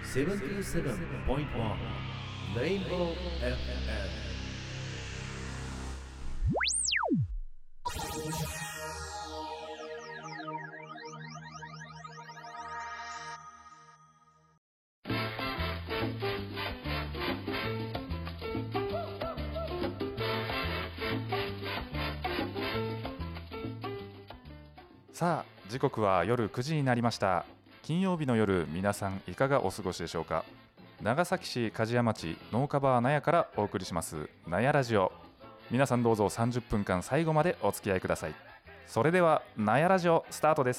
77.1 Rainbow FM。 さあ、時刻は夜9時になりました。金曜日の夜、皆さんいかがお過ごしでしょうか。長崎市梶屋町農家バー納屋からお送りします納屋ラジオ。皆さんどうぞ30分間最後までお付き合いください。それでは納屋ラジオスタートです。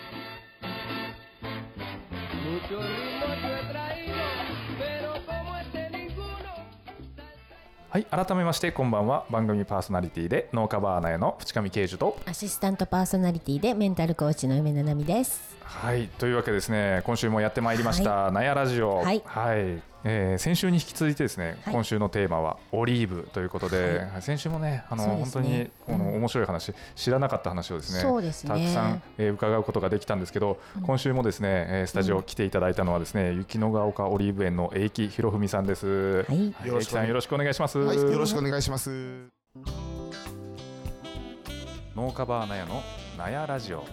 はい、改めましてこんばんは。番組パーソナリティで農家バー納屋の淵上圭樹とアシスタントパーソナリティでメンタルコーチの梅田奈美です。 はい、というわけでですね、今週もやってまいりました納屋ラジオ。はい、先週に引き続いてですね、今週のテーマはオリーブということで、先週もね、本当に面白い話、知らなかった話をですね、たくさん、伺うことができたんですけど、今週もですね、スタジオ来ていただいたのはですね、雪のヶ丘オリーブ園の永木博文さんです。永木さん、よろしくお願いします。 はい、よろしくお願いします。 農家バー納屋の納屋ラジオ。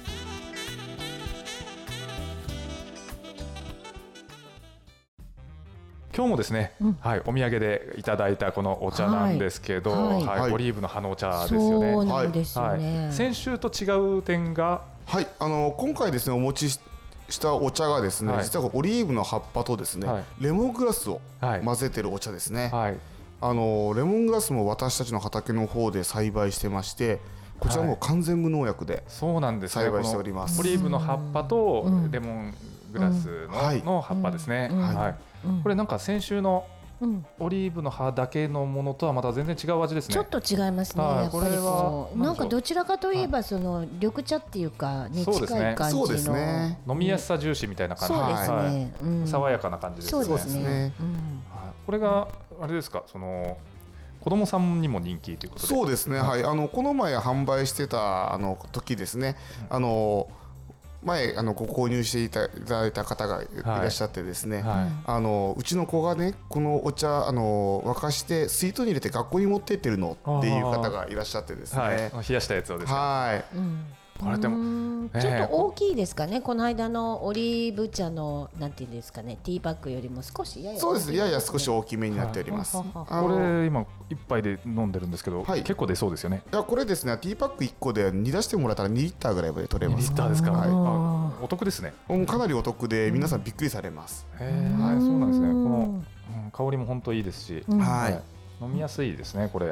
今日もですね、お土産でいただいたこのお茶なんですけど、オリーブの葉のお茶ですよね。 そうなんですよね。 先週と違う点が、 今回ですね、お持ちしたお茶がですね、実はオリーブの葉っぱとですね、レモングラスを混ぜてるお茶ですね。レモングラスも私たちの畑の方で栽培してまして、こちらも完全無農薬で栽培しております。 オリーブの葉っぱとレモングラスの葉っぱですね。これなんか先週のオリーブの葉だけのものとはまた全然違う味ですね。 ちょっと違いますね。やっぱりこうなんかどちらかといえばその緑茶っていうかに近い感じの、 そうですね、 飲みやすさ重視みたいな感じ。 そうですね。 爽やかな感じですね。 そうですね。 これがあれですか、その子供さんにも人気ということで。 そうですね。この前販売してた時ですね。前ご購入していただいた方がいらっしゃってですね、うちの子がね、このお茶沸かして水筒に入れて学校に持って行ってるのっていう方がいらっしゃってですね、 冷やしたやつをですね。これでもちょっと大きいですかね。この間のオリーブ茶のなんていうんですかね、ティーバッグよりも少しそうですね、やや少し大きめになっております。 これ今一杯で飲んでるんですけど、結構出そうですよね。 いや、これですね、ティーパック1個で煮出してもらったら2リッターぐらいまで取れます。 2リッターですか。お得ですね。 かなりお得で皆さんびっくりされます。 そうなんですね。この香りも本当いいですし、飲みやすいですね、これ。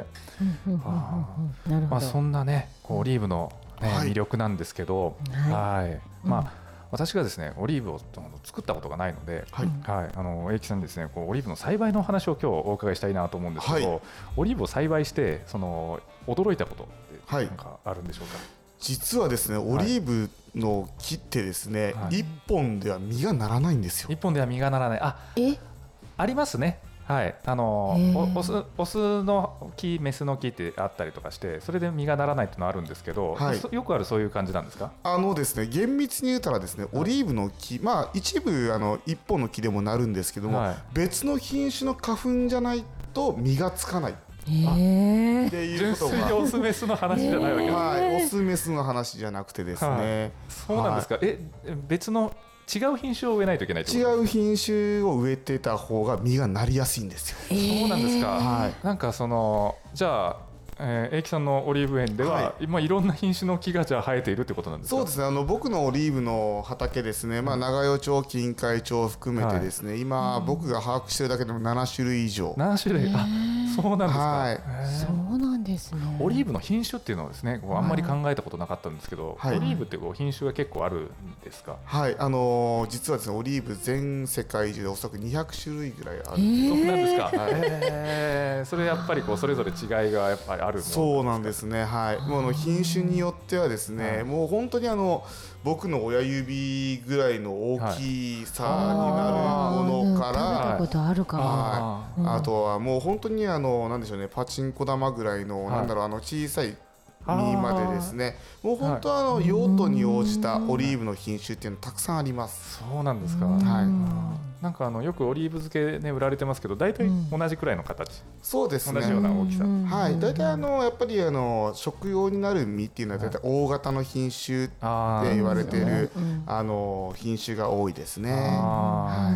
そんなね、オリーブの魅力なんですけど、私がですねオリーブを作ったことがないので、永木さんにですね、オリーブの栽培の話を今日お伺いしたいなと思うんですけど、オリーブを栽培して驚いたことって何かあるんでしょうか。 実はですね、オリーブの木ってですね、1本では実がならないんですよ。 1本では実がならない。ありますね。オスの木メスの木ってあったりとかして、それで実がならないっていうのはあるんですけど、よくあるそういう感じなんですか。 ですね、厳密に言うたらですね、オリーブの木、一部1本の木でもなるんですけども、別の品種の花粉じゃないと実がつかないっていうことが、 純粋にオスメスの話じゃないわけです。 オスメスの話じゃなくてですね。 そうなんですか。別の違う品種を植えないといけないってこと。 違う品種を植えてた方が実がなりやすいんですよ。 そうなんですか。なんかじゃあ永木さんのオリーブ園では、いろんな品種の木がじゃあ生えているってことなんですか。 そうですね。僕のオリーブの畑ですね、長与町、近海町を含めてですね、今僕が把握しているだけでも7種類以上。 7種類。そうなんですか。 そうなんですね。 オリーブの品種っていうのはですね、あんまり考えたことなかったんですけど、オリーブって品種が結構あるんですか。 実はですね、オリーブ全世界中でおそらく200種類ぐらいある。そうなんですか。それやっぱりそれぞれ違いがやっぱりあるものですか。 そうなんですね。もう品種によってはですね、もう本当に僕の親指ぐらいの大きさになるものから、あとはもう本当になんでしょうね、パチンコ玉ぐらいの小さい実までですね、もう本当用途に応じたオリーブの品種っていうのたくさんあります。 そうなんですか。 はい。 なんかよくオリーブ漬けね売られてますけど、大体同じくらいの形。 そうですね。 同じような大きさ。 はい。大体やっぱり食用になる実っていうのは大体大型の品種って言われている品種が多いですね。はい。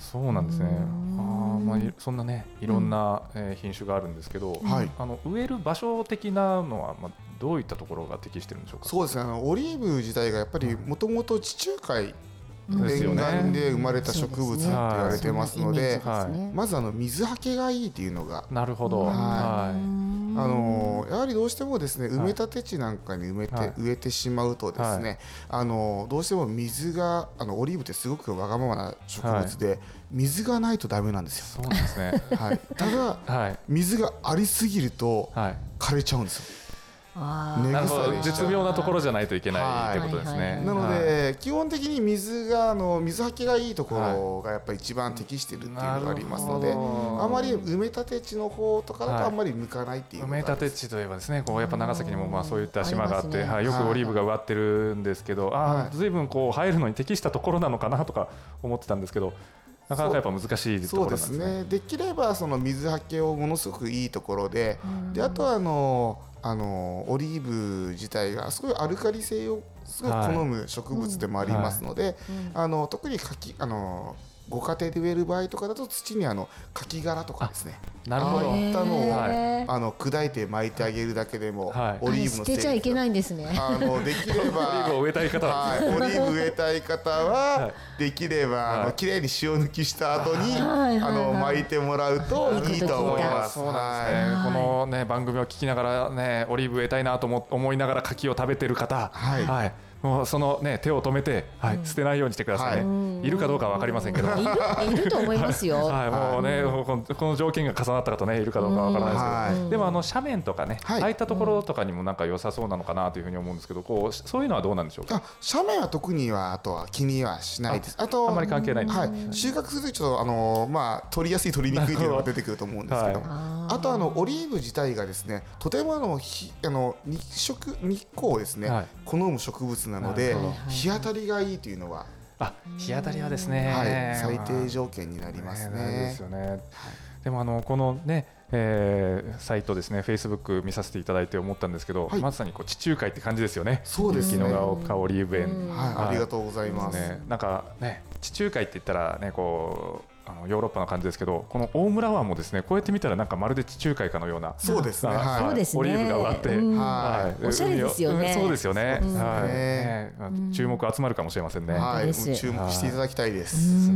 そうなんですね。まあそんなねいろんな品種があるんですけど、植える場所的なのはどういったところが適しているんでしょうか。 そうですね。オリーブ自体がやっぱりもともと地中海沿岸で生まれた植物って言われてますので、まず水はけがいいっていうのが。 なるほど。 やはりどうしてもですね、埋め立て地なんかに植えてしまうとですね、どうしても水がオリーブってすごくわがままな植物で、水がないとダメなんですよ。 そうですね。 ただ水がありすぎると枯れちゃうんですよ。 絶妙なところじゃないといけないってことですね。 なので基本的に水はけがいいところがやっぱり一番適しているっていうのがありますので、あまり埋め立て地の方とかだとあんまり向かないっていう。 埋め立て地といえばですね、やっぱ長崎にもそういった島があって、よくオリーブが植わってるんですけど、ずいぶん生えるのに適したところなのかなとか思ってたんですけど。なかなかやっぱ難しいところなんですね。 そうですね。できれば水はけをものすごくいいところで、あとはオリーブ自体がすごいアルカリ性をすごい好む植物でもありますので、特にご家庭で植える場合とかだと土にカキ殻とかですね、 なるほど、 ああいったのを砕いて巻いてあげるだけでも、オリーブの捨てちゃいけないんですね。 できればオリーブを植えたい方は、 オリーブ植えたい方はできればきれいに塩抜きした後に巻いてもらうといいと思います。 そうなんですね。このね番組を聞きながらね、オリーブ植えたいなと思いながら柿を食べてる方、もうそのね手を止めて、捨てないようにしてくださいね。いるかどうかは分かりませんけど、 いると思いますよ。 もうねこの条件が重なった方ねいるかどうかは分からないですけど、でも斜面とかね、ああいったところとかにもなんか良さそうなのかなというふうに思うんですけど、そういうのはどうなんでしょうか。 斜面は特にあとは気にはしないです。あんまり関係ないんですね。収穫するとちょっと取りやすい取りにくいというのが出てくると思うんですけど、あとオリーブ自体がですね、とても日光をですね好む植物なので、日当たりがいいというのは、 日当たりはですね、 最低条件になりますね。 でもこのねサイトですね、Facebook 見させていただいて思ったんですけど、まさに地中海って感じですよね。 そうですね。 紀の川オリーブ園、 ありがとうございます。 なんかね、地中海って言ったらねヨーロッパの感じですけど、この大村湾もですねこうやって見たらなんかまるで地中海かのような、 そうですね、 オリーブが植わって、 おしゃれですよね。 そうですよね。注目集まるかもしれませんね。 注目していただきたいです。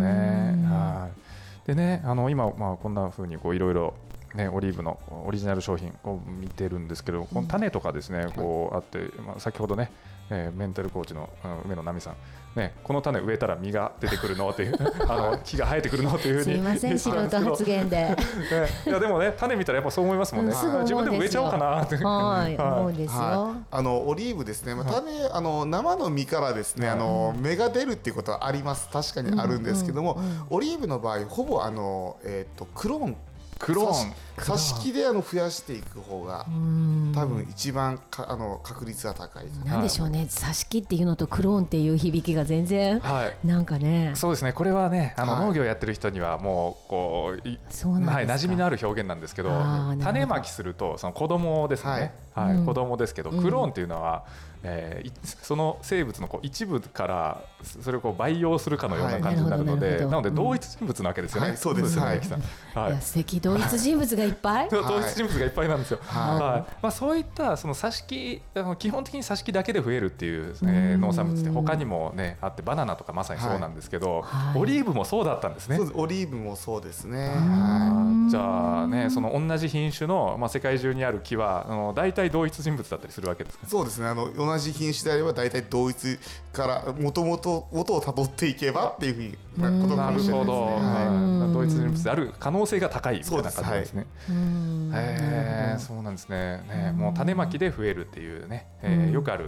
でね、今こんな風にいろいろね、オリーブのオリジナル商品を見てるんですけど、この種とかですねあって、先ほどねメンタルコーチの梅野奈美さんね、この種植えたら実が出てくるのっていう木が生えてくるのっていうふうに、 すいません素人発言でいやでもね、種見たらやっぱそう思いますもんね。自分でも植えちゃおうかなって思うんですよ。 オリーブですね、種生の実からですね芽が出るっていうことはあります。確かにあるんですけども、オリーブの場合ほぼクローン挿し木で増やしていく方が多分一番確率が高い。 なんでしょうね、挿し木っていうのとクローンっていう響きが全然なんかね。 そうですね、これはね農業やってる人にはもう馴染みのある表現なんですけど、種まきするとその子供ですね、子供ですけど、クローンっていうのはその生物の一部からそれを培養するかのような感じになるので、なので同一人物なわけですよね。 そうです。 素敵、同一人物がいっぱい。 同一人物がいっぱいなんですよ。そういったその挿し木、基本的に挿し木だけで増えるっていう農産物って他にもねあって、バナナとかまさにそうなんですけど、オリーブもそうだったんですね。 オリーブもそうですね。 じゃあね、その同じ品種の世界中にある木は大体同一人物だったりするわけですか。 そうですね。同じ品種であれば大体同一から元をたどっていけばっていうことかもしれないですね。 なるほど。同一人物である可能性が高いみたいな感じですね。そうなんですね。もう種まきで増えるっていうね、よくある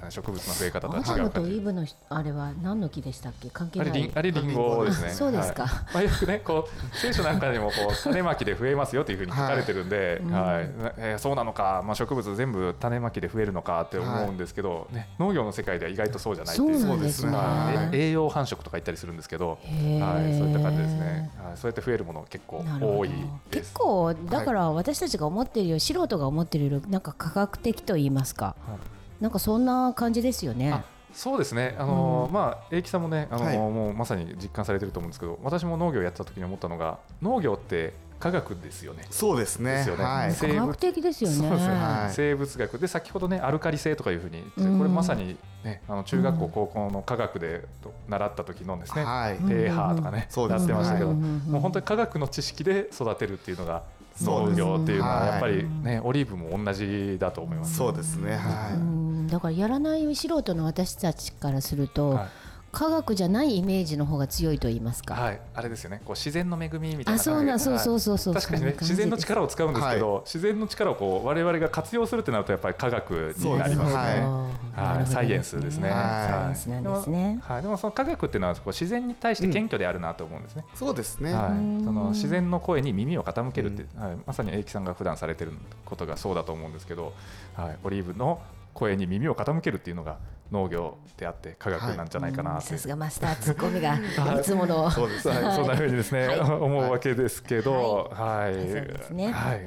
ね、植物の増え方とは違う感じ。 アダムとイブのあれは何の木でしたっけ？関係ない。 あれリンゴですね。 そうですか。 はい、よくねこう聖書なんかにもこう種まきで増えますよというふうに書かれてるんで、はいそうなのか、まあ、植物全部種まきで増えるのかって思うんですけど、ね、農業の世界では意外とそうじゃないっていう。 そうですね。 栄養繁殖とか言ったりするんですけど、はい、そういった感じですね。はい、そうやって増えるもの結構多いです。 結構だから私たちが思ってるより素人が思ってるよりなんか科学的と言いますか、なんかそんな感じですよね。 そうですね。まあ英樹さんもねもうまさに実感されてると思うんですけど、私も農業をやってた時に思ったのが、農業って科学ですよね。 そうですね。 科学的ですよね。 そうですね。生物学で先ほどねアルカリ性とかいうふうに、これまさにね中学校高校の科学で習った時のですね、pH とかねやってましたけど、もう本当に科学の知識で育てるっていうのが農業っていうのはやっぱりね、オリーブも同じだと思います。 そうですね。 だからやらない素人の私たちからすると、科学じゃないイメージの方が強いと言いますか。 はい、あれですよね。こう自然の恵みみたいな感じで。 そう確かにね、自然の力を使うんですけど、自然の力をこう我々が活用するってなるとやっぱり科学になりますね。サイエンスですね。 サイエンスなんですね。 はい、でもその科学っていうのはこう自然に対して謙虚であるなと思うんですね。 そうですね。 はい、その自然の声に耳を傾けるって、まさに英樹さんが普段されてることがそうだと思うんですけど、はい、オリーブの声に耳を傾けるっていうのが農業であって科学なんじゃないかなって。 さすがマスターツッコミがいつものそうです、そんなふうにですね思うわけですけど、はい、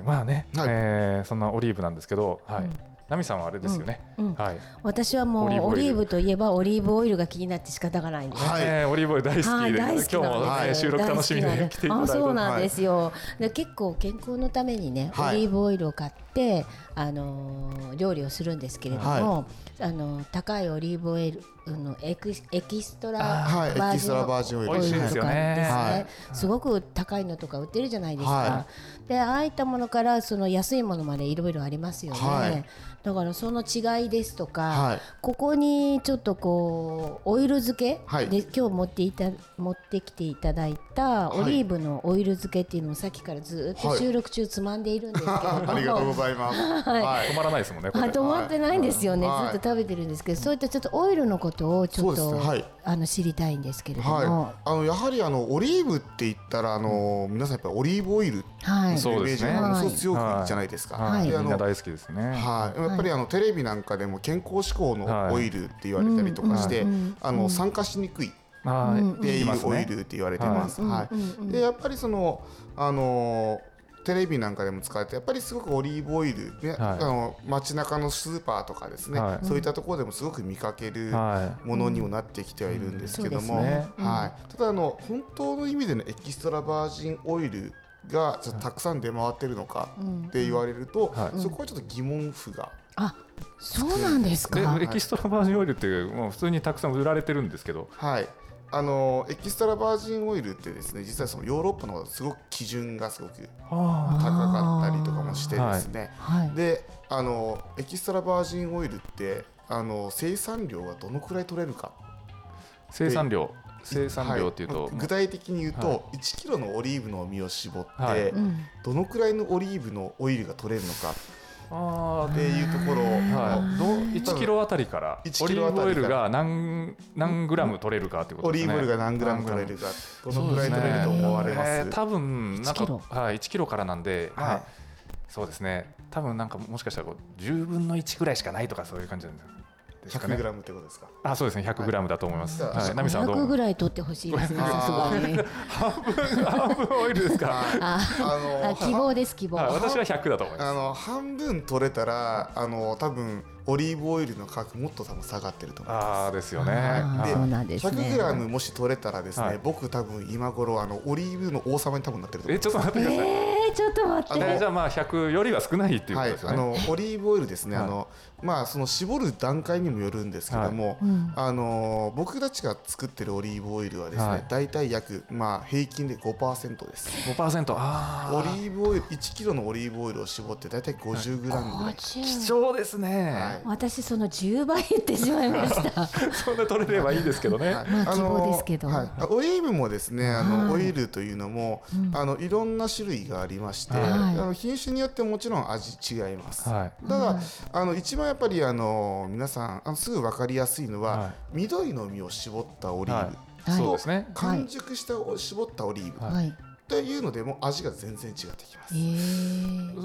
まあね、そんなオリーブなんですけど、はい。ナミさんはあれですよね。はい。 私はもうオリーブといえばオリーブオイルが気になって仕方がないんです。 はい。オリーブオイル大好きで、今日も収録楽しみに来ていただいて。 そうなんですよ。結構健康のためにね、オリーブオイルを買って料理をするんですけれども、高いオリーブオイルのエキストラバージンオイルとかですね、すごく高いのとか売ってるじゃないですか。で、ああいったものからその安いものまでいろいろありますよね。だからその違いですとか、ここにちょっとこうオイル漬けで今日持ってきていただいたオリーブのオイル漬けっていうのをさっきからずっと収録中つまんでいるんですけども、 ありがとうございます。 止まらないですもんね。 止まってないんですよね。ずっと食べてるんですけど、そういったちょっとオイルのことをちょっと知りたいんですけれども、 やはりオリーブって言ったら皆さんやっぱりオリーブオイルそうですね。 そう強くじゃないですか。 みんな大好きですね。 やっぱりテレビなんかでも健康志向のオイルって言われたりとかして酸化しにくいっていうオイルって言われてます。でやっぱりそのテレビなんかでも使われてやっぱりすごくオリーブオイルね、街中のスーパーとかですね、そういったところでもすごく見かけるものにもなってきてはいるんですけども、ただ本当の意味でのエキストラバージンオイルがちょっとたくさん出回ってるのかって言われると、そこはちょっと疑問符が。 そうなんですか。 エキストラバージンオイルってもう普通にたくさん売られてるんですけど、 エキストラバージンオイルってですね、実はそのヨーロッパのすごく基準がすごく高かったりとかもしてですね、でエキストラバージンオイルって生産量がどのくらい取れるか。 生産量っていうと、 具体的に言うと1キロのオリーブの実を絞ってどのくらいのオリーブのオイルが取れるのかっていうところ、 1キロあたりからオリーブオイルが何グラム取れるかということですね。 オリーブオイルが何グラム取れるか、どのくらい取れると思われます？ 多分なんか1キロからなんで、そうですね。多分なんかもしかしたら10分の1ぐらいしかないとかそういう感じなんですかね。 100グラムってことですか？ そうですね。100グラムだと思います。ナミさんはどう？ 100ぐらい取ってほしいですね。 半分オイルですか？ 希望です、希望。 私は100だと思います。半分取れたら多分オリーブオイルの価格もっと多分下がってると思います。 ですよね。 で、100グラムもし取れたらですね、僕多分今頃オリーブの王様に多分なってると思います。 ちょっと待ってください。 ちょっと待って。 じゃあまあ100よりは少ないっていうことですよね。 オリーブオイルですね。その絞る段階にもよるんですけども、僕たちが作ってるオリーブオイルはですね、だいたい約平均で 5% です。 5%。 オリーブオイル1キロのオリーブオイルを絞ってだいたい50グラムぐらい。 貴重ですね。 私その10倍言ってしまいました。 そんな取れればいいですけどね。 希望ですけど。 オリーブもですね、オイルというのもいろんな種類がありままして、品種によってもちろん味違います。ただ一番やっぱり皆さんすぐ分かりやすいのは、緑の実を絞ったオリーブ、そうですね、完熟した絞ったオリーブ、というのでも味が全然違ってきます。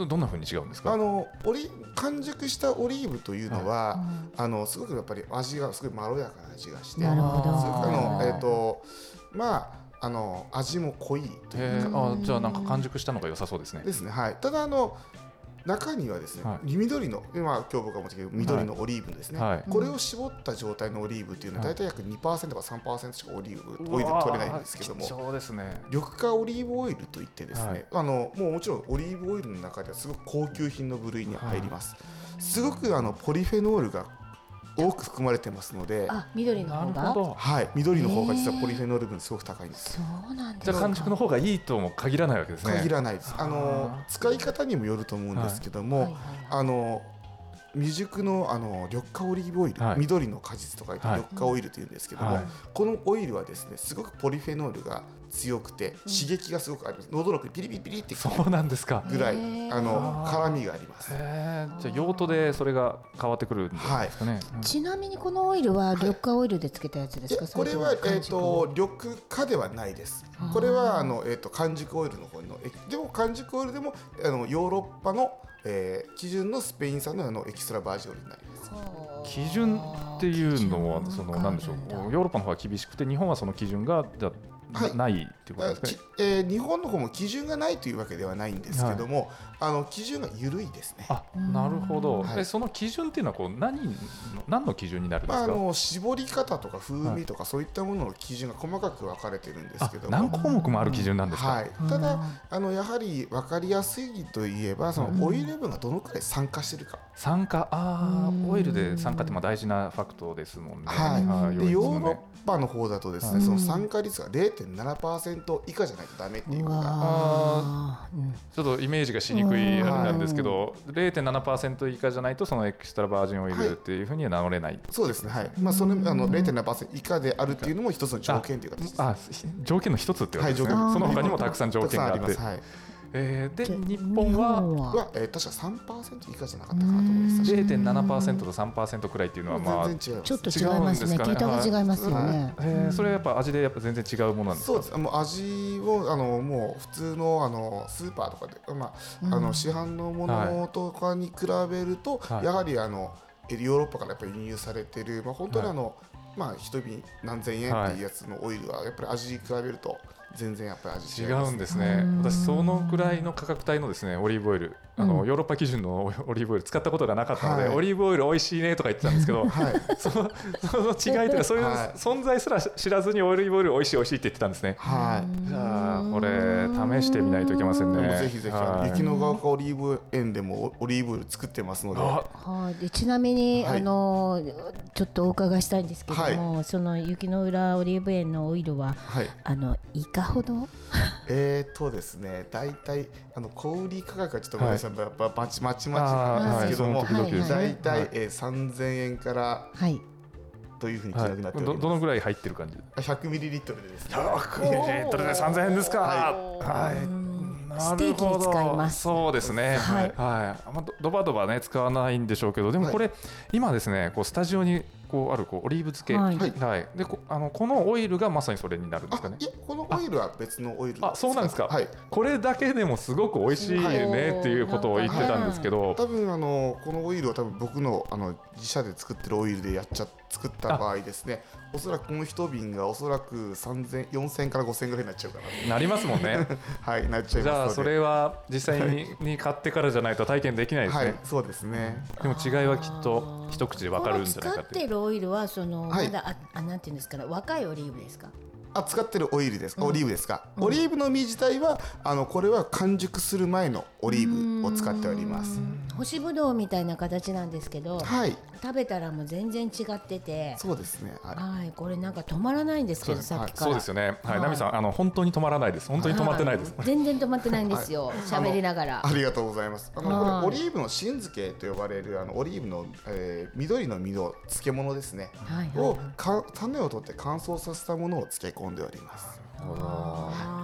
どんな風に違うんですか？ 完熟したオリーブというのは、すごくやっぱり味がすごいまろやかな味がして、 なるほど。味も濃いというか、 じゃあなんか完熟したのが良さそうですね。 ですね。はい。ただ中にはですね、緑の今日僕が持ってきた緑のオリーブですね、これを絞った状態のオリーブっていうのは大体約 2% か 3% しかオイル取れないんですけども、 そうですね。 緑化オリーブオイルといってですね、もうちろんオリーブオイルの中ではすごく高級品の部類に入ります。すごくポリフェノールが多く含まれてますので、 緑の方が、 はい、緑の方が実はポリフェノール分すごく高いんです。 そうなんですか。 じゃあ完熟の方がいいとも限らないわけですね。 限らないです。使い方にもよると思うんですけども、未熟の緑化オリーブオイル、緑の果実とか言って緑化オイルというんですけども、このオイルはですね、すごくポリフェノールが強くて刺激がすごくあります。喉の奥にピリピリピリってそうなんですかぐらい辛みがあります。 じゃあ用途でそれが変わってくるんですかね。 ちなみにこのオイルは緑化オイルでつけたやつですか？ これは緑化ではないです。これは完熟オイルの方のでも完熟オイルでもヨーロッパの基準のスペイン産のエキストラバージンオイルになります。 基準っていうのは何でしょう。ヨーロッパの方が厳しくて日本はその基準がないっていうことですかね。 日本の方も基準がないというわけではないんですけども、基準が緩いですね。 なるほど。その基準っていうのは何の基準になるんですか？ 絞り方とか風味とかそういったものの基準が細かく分かれてるんですけども、 何項目もある基準なんですか？ ただやはり分かりやすいといえばオイル分がどのくらい酸化してるか。 酸化、オイルで酸化って大事なファクトですもんね。 でヨーロッパの方だとですね、その酸化率が 0.7% 以下じゃないとダメっていうのが、 ちょっとイメージがしにくいあれなんですけど、0.7% 以下じゃないとそのエキストラバージンオイルっていうふうには名乗れない。 そうですね。はい。その0.7% 以下であるっていうのも一つの条件という形です。 条件の一つってことですね。その他にもたくさん条件があって。で日本は確か 3% 以下じゃなかったかなと思います。 0.7% と 3% くらいっていうのは全然違う。 ちょっと違いますね。桁が違いますよね。 それはやっぱ味で全然違うものなんですか？ そうです。味をもう普通のスーパーとかで市販のものとかに比べるとやはりヨーロッパからやっぱり輸入されている本当に一瓶何千円っていうやつのオイルはやっぱり味に比べると全然やっぱり味違います。 違うんですね。私そのくらいの価格帯のですねオリーブオイル、ヨーロッパ基準のオリーブオイル使ったことがなかったので、オリーブオイル美味しいねとか言ってたんですけど、その違いというかそういう存在すら知らずにオリーブオイル美味しい美味しいって言ってたんですね。じゃあこれ試してみないといけませんね。 ぜひぜひ雪のヶ丘オリーブ園でもオリーブオイル作ってますので。 でちなみにちょっとお伺いしたいんですけども、その雪の浦オリーブ園のオイルはいかほど？ ですね、だいたい小売価格はちょっとごめんなさい、やっぱまちまちなんですけども、だいたい3000円からというふうに金額になっております。 どのぐらい入ってる感じ ？100ミリリットルでですね。 100ミリリットルで3000円ですか？はい。 ステーキに使います。 そうですね。ドバドバね使わないんでしょうけど、でもこれ今ですねスタジオにあるオリーブ漬け、でこのオイルがまさにそれになるんですかね。 いや、このオイルは別のオイル。 そうなんですか。これだけでもすごく美味しいねっていうことを言ってたんですけど、 多分このオイルは多分僕の自社で作ってるオイルで作った場合ですね、おそらくこの一瓶がおそらく4000から5000ぐらいになっちゃうかな。 なりますもんね。 はい、なっちゃいますので。 じゃあそれは実際に買ってからじゃないと体験できないですね。 そうですね。 でも違いはきっと一口で分かるんじゃないかって。 使ってるオイルはまだなんていうんですかね、若いオリーブですか？ 使ってるオイルですか？オリーブですか？オリーブの実自体はこれは完熟する前のオリーブを使っております。 干しぶどうみたいな形なんですけど、食べたらもう全然違ってて、 そうですね。 これなんか止まらないんですけど、さっきから。 そうですよね。ナミさん本当に止まらないです。本当に止まってないです。 全然止まってないんですよ。喋りながら。 ありがとうございます。これオリーブの新漬けと呼ばれるオリーブの緑の実の漬物ですね。種を取って乾燥させたものを漬け込んでおります。 美味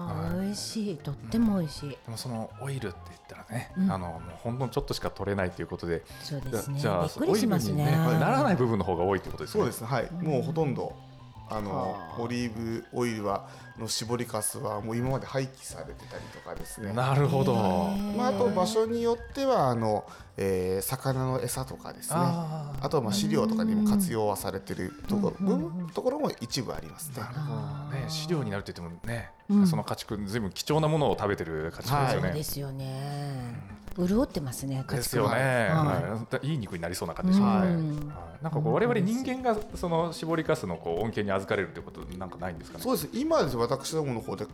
味しい、とっても美味しい。 でもそのオイルって言ったらね、もうほんのちょっとしか取れないということで、 そうですね、 じゃあびっくりしますね。 オイルに、ならない部分の方が多いということですね。 そうですね、はい、もうほとんどオリーブオイルの搾りかすはもう今まで廃棄されてたりとかですね。 なるほど。 あと場所によっては魚の餌とかですね、あとは飼料とかにも活用はされているところも一部ありますね。 飼料になるって言ってもね、その家畜ずいぶん貴重なものを食べてる家畜ですよね。 そうですよね。潤ってますね、家畜ですよね。いい肉になりそうな感じですね。なんか我々人間がその搾りかすの恩恵に預かれるということなんかないんですかね。 そうです。今です私どもの方で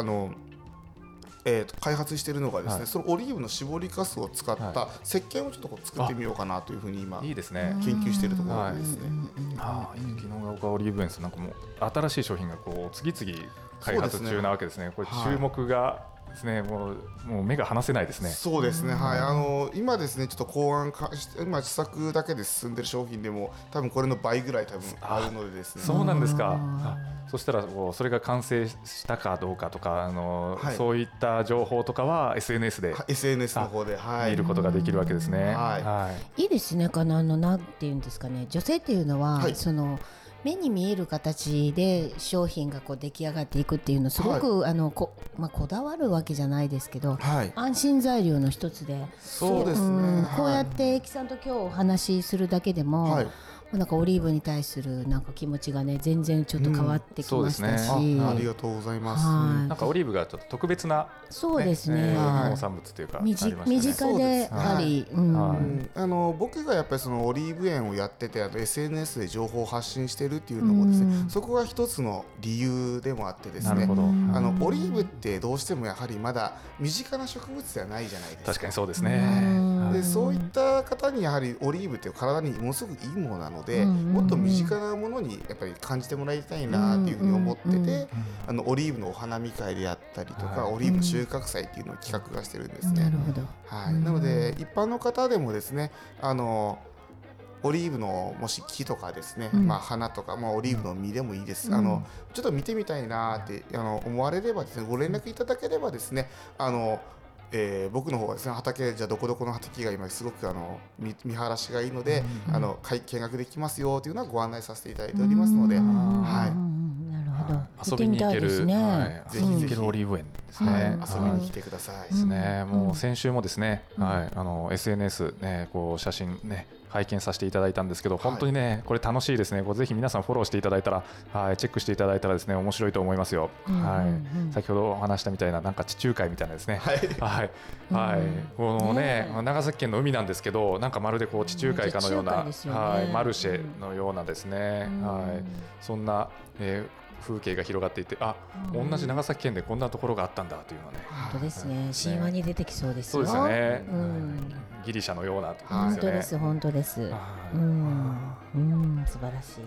開発しているのがですね、そのオリーブの搾りかすを使った石鹸をちょっと作ってみようかなというふうに今いいですね、 研究しているところですね。 雪のヶ丘オリーブ園さん、なんかもう新しい商品が次々開発中なわけですね。これ注目がですね、もう目が離せないですね。 そうですね、はい、今ですねちょっと考案今試作だけで進んでる商品でも多分これの倍ぐらい多分あるのでですね。 そうなんですか。そしたらそれが完成したかどうかとかそういった情報とかは SNS の方で見ることができるわけですね。 いいですね。なんていうんですかね、女性っていうのは、その目に見える形で商品が出来上がっていくっていうのすごく、こだわるわけじゃないですけど、安心材料の一つで、 そうですね、 こうやってエキさんと今日お話しするだけでも、なんかオリーブに対するなんか気持ちがね全然ちょっと変わってきましたし、 ありがとうございます。 なんかオリーブがちょっと特別な、 そうですね、 農産物というか身近であり、 僕がやっぱりそのオリーブ園をやっててSNS で情報を発信してるっていうのもですね、そこが一つの理由でもあってですね、オリーブってどうしてもやはりまだ身近な植物ではないじゃないですか。 確かにそうですね。 でそういった方にやはりオリーブって体にものすごくいいものなので、もっと身近なものにやっぱり感じてもらいたいなっていうふうに思ってて、オリーブのお花見会であったりとか、オリーブの収穫祭っていうのを企画がしてるんですね。 なるほど。 なので一般の方でもですね、オリーブのもし木とかですね、花とか、オリーブの実でもいいです、ちょっと見てみたいなって思われればですね、ご連絡いただければですね、僕の方はですね、畑じゃあどこどこの畑が今すごく見晴らしがいいので、見学できますよというのはご案内させていただいておりますので、 遊びに行ける、ぜひ行けるオリーブ園ですね。 遊びに来てください。 ですね。もう先週もですね、SNS ね、写真ね拝見させていただいたんですけど、本当にねこれ楽しいですね。ぜひ皆さんフォローしていただいたら、チェックしていただいたらですね面白いと思いますよ。先ほどお話したみたいななんか地中海みたいなですね。このね長崎県の海なんですけど、なんかまるで地中海かのようなマルシェのようなですね。そんな風景が広がっていて、同じ長崎県でこんなところがあったんだというのはね。 本当ですね。神話に出てきそうですよ。 そうですね。ギリシャのようなところですよね。 本当です、本当です。素晴らしい。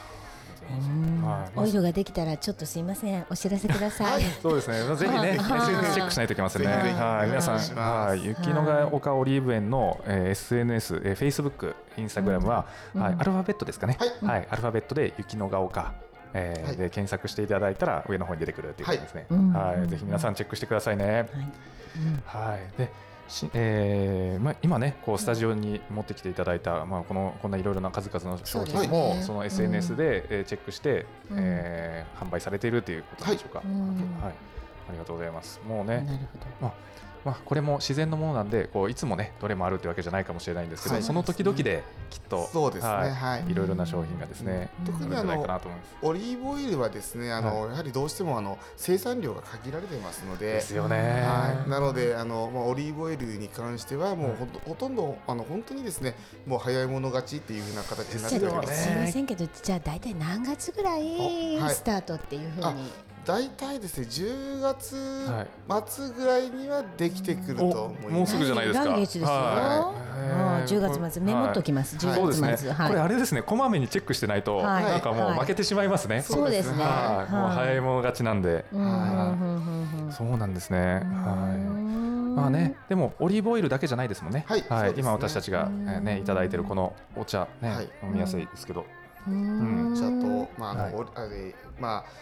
オイルができたらちょっとすいません、お知らせください。 そうですね。ぜひね SNS チェックしないといけませんね。皆さん雪のヶ丘オリーブ園の SNS、Facebook、Instagram はアルファベットですかね。アルファベットで雪のヶ丘で検索していただいたら上の方に出てくるということですね。ぜひ皆さんチェックしてくださいね。で今ねスタジオに持ってきていただいたこんないろいろな数々の商品もその SNS でチェックして販売されているということでしょうか。ありがとうございます。もうね、これも自然のものなんでいつもねどれもあるというわけじゃないかもしれないんですけど、その時々できっといろいろな商品がですね、 特にオリーブオイルはですねやはりどうしても生産量が限られていますので、 ですよね。 なのでオリーブオイルに関してはもうほとんど本当にですねもう早い者勝ちっていう風な形になっております。 すみませんけど、じゃあ大体何月ぐらいスタートっていう風に。 大体ですね10月末ぐらいにはできてくると思います。 もうすぐじゃないですか。 来月ですよ。10月末メモっときます。10月末。 これあれですね、こまめにチェックしてないとなんかもう負けてしまいますね。 そうですね。 もう早い者勝ちなんで。そうなんですね。でもオリーブオイルだけじゃないですもんね。今私たちがねいただいてるこのお茶ね飲みやすいですけど、 お茶と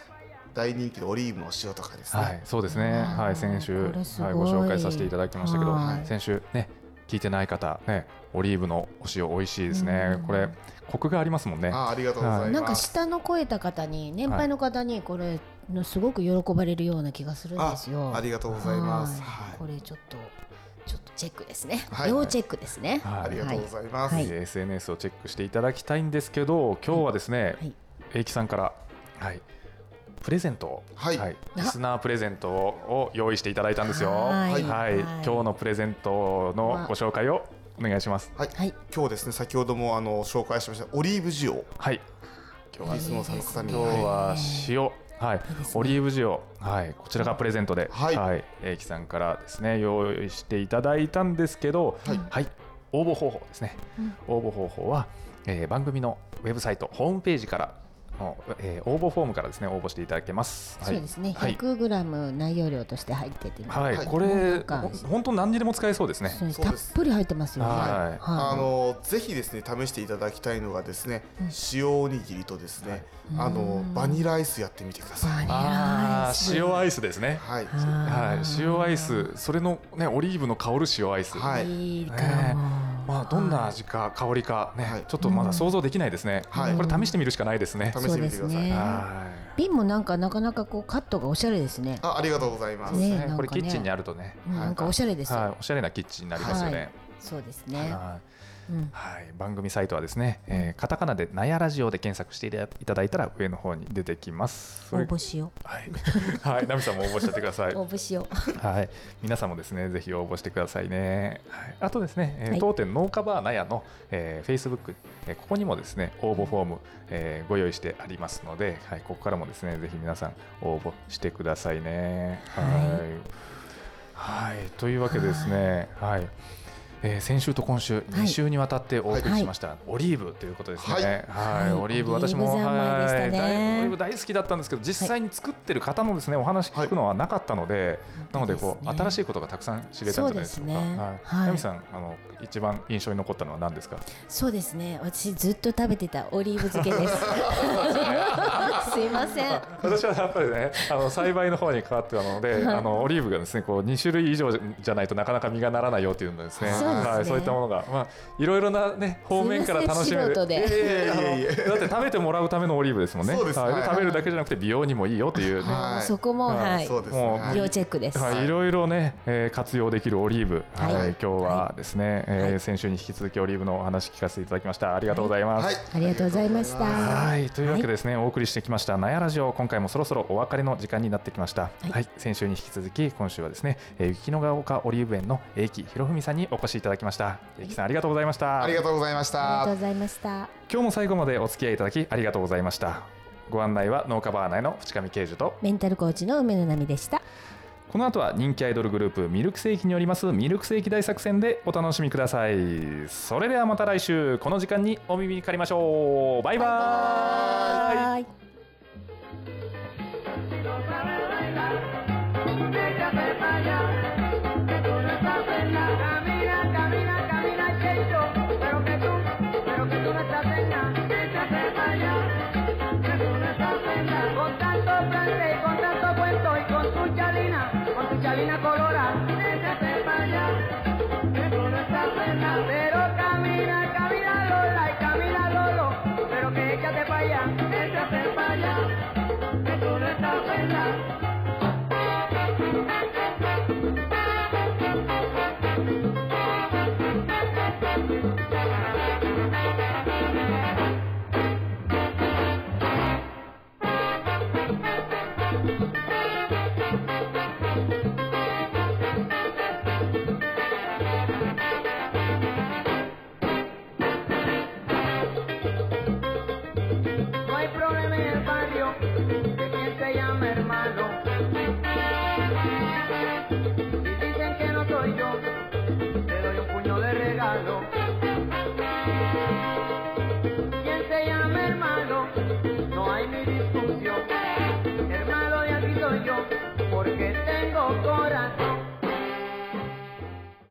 大人気のオリーブの塩とかですね。 はい、そうですね。はい、先週、はい、ご紹介させていただきましたけど、先週ね聞いてない方ね、オリーブのお塩美味しいですね。これコクがありますもんね。 ありがとうございます。 なんか舌の肥えた方に、年配の方にこれのすごく喜ばれるような気がするんですよ。 ありがとうございます。 これちょっとチェックですね。要チェックですね。 ありがとうございます。 SNS をチェックしていただきたいんですけど、今日はですね、英樹さんからプレゼントを、リスナープレゼントを用意していただいたんですよ。はい、今日のプレゼントのご紹介をお願いします。 はい、今日ですね、先ほども紹介しましたオリーブ塩。はい、今日はリスナーさんの方に、 今日は塩、オリーブ塩、こちらがプレゼントで、英樹さんからですね用意していただいたんですけど、応募方法ですね。応募方法は、番組のウェブサイトホームページから応募フォームからですね応募していただけます。 そうですね。100g 内容量として入ってて、 これ本当何にでも使えそうですね。 たっぷり入ってますよね。 ぜひですね試していただきたいのがですね、塩おにぎりとですね、バニラアイスやってみてください。 塩アイスですね。塩アイス、それのねオリーブの香る塩アイス。いいかも。どんな味か香りかね、ちょっとまだ想像できないですね。これ試してみるしかないですね。 試してみてください。 瓶もなかなかこうカットがおしゃれですね。 ありがとうございます。 これキッチンにあるとね、 なんかおしゃれです。 おしゃれなキッチンになりますよね。 そうですね。 番組サイトはですね、カタカナでナヤラジオで検索していただいたら上の方に出てきます。 応募しよう。ナミさんも応募しちゃってください。 応募しよう。 皆さんもですねぜひ応募してくださいね。あとですね、当店農家バーナヤのFacebook、ここにもですね応募フォームご用意してありますので、ここからもですねぜひ皆さん応募してくださいね。というわけでですね、先週と今週2週にわたってお送りしましたオリーブということですね。オリーブ、私もオリーブ大好きだったんですけど、実際に作ってる方のですねお話聞くのはなかったので、なのでこう新しいことがたくさん知れたんじゃないでしょうか。ナミさん、一番印象に残ったのは何ですか？ そうですね、私ずっと食べてたオリーブ漬けです。すいません。 私はやっぱりね栽培の方に関わってたので、オリーブがですねこう2種類以上じゃないとなかなか実がならないよっていうのですね。そういったものがいろいろなね方面から楽しめる。だって食べてもらうためのオリーブですもんね。食べるだけじゃなくて美容にもいいよっていうね。 そこも要チェックです。 いろいろね活用できるオリーブ。今日はですね先週に引き続きオリーブのお話聞かせていただきました。ありがとうございます。 ありがとうございました。 というわけでですねお送りしてきましたナヤラジオ、今回もそろそろお別れの時間になってきました。先週に引き続き今週はですね雪のヶ丘オリーブ園の英樹博文さんにお越しいただきました。英樹さんありがとうございました。 ありがとうございました。 ありがとうございました。 今日も最後までお付き合いいただきありがとうございました。ご案内は農家バーナイの淵上慶樹とメンタルコーチの梅野奈美でした。 この後は人気アイドルグループミルクセーキによりますミルクセーキ大作戦でお楽しみください。それではまた来週この時間にお耳にかかりましょう。バイバイ。 Chalina colora, échate para allá, eso no está pena, pero camina, camina Lola y camina Lolo, pero que échate para allá, eso no está pena. Quien se llama hermano, no hay ni discusión. Hermano de aquí soy yo, porque tengo corazón.